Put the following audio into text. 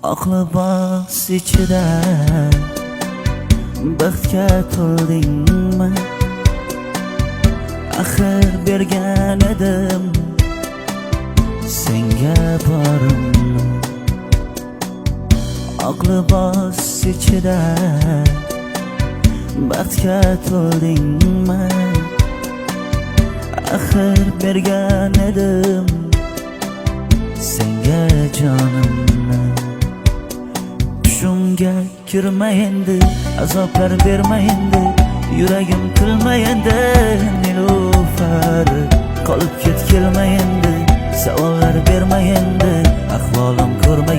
Oqli bos ichida baxtga to'ldingmi? Axir bergan edim senga borimni. Oqli bos ichida baxtga to'ldingmi? Axir bergan edim senga jonimni. Tushimga kirma endi, azoblar berma endi, yuragim kulma endi. Nilufar qolib ket kelma endi, savollar berma endi, ahvolim ko'rma